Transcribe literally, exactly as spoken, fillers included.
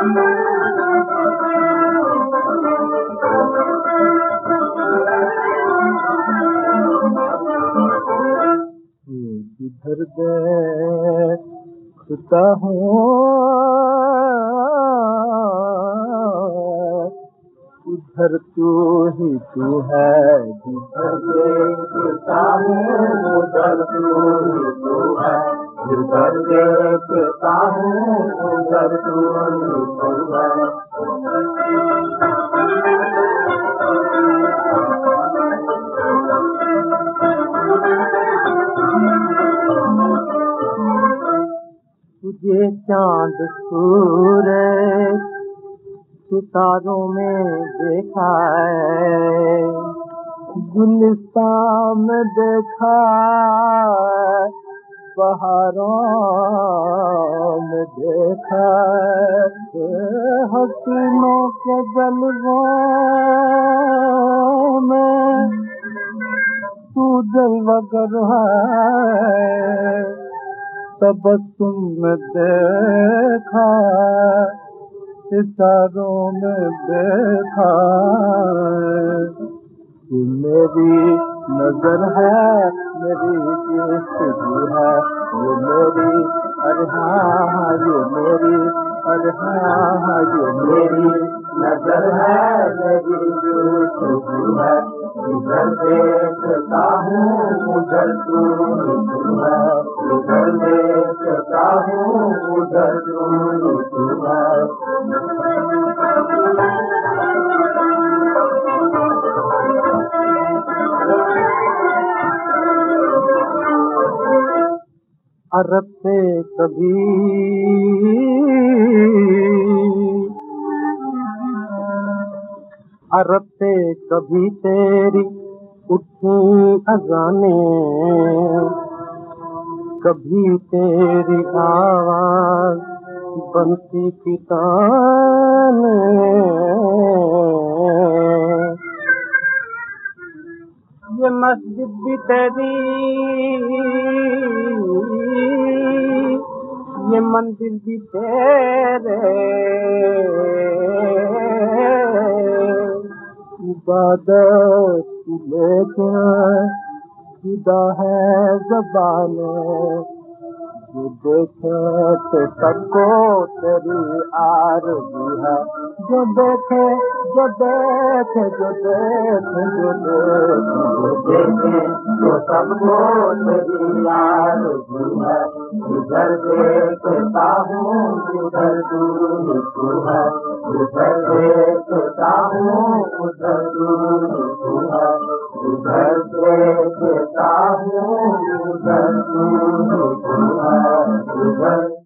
जिधर देखता हूँ उधर तू ही तू है, जिधर देखता हूँ उधर तू ही तू है, जिधर देखता हूँ उधर तू ही तू है। तुझे चांद सूरज सितारों में देखा है, गुलिस्तान में देखा, पहाड़ों में देखा, हसीनों के जलवों में तू जलवागर है, तबस्सुम में देखा, सितारों में देखा। ये मेरी नजर है, मेरी जिंदगी है, ये मेरी अरे हाँ, ये मेरी अरे हाँ, ये मेरी नजर है, मेरी जिंदगी है। इधर देखता हूँ उधर तू है, इधर देखता हूँ उधर तू है। अरब से कभी अरब से कभी तेरी उठी अज़ाने, कभी तेरी आवाज बंसी की ताने। ये मस्जिद भी तेरी, ये मंदिर भी तेरे, इबादत लेके खुदा है ज़बाने, जो देखे तो सबको तेरी आरज़ू है, जो देखे जो देखे जो देखे जो देखे जो सबको तेरी आरज़ू है। इधर देखता हूँ उधर तू है, इधर देखता हूँ उधर तू है, इधर देखता हूँ उधर तू है, इधर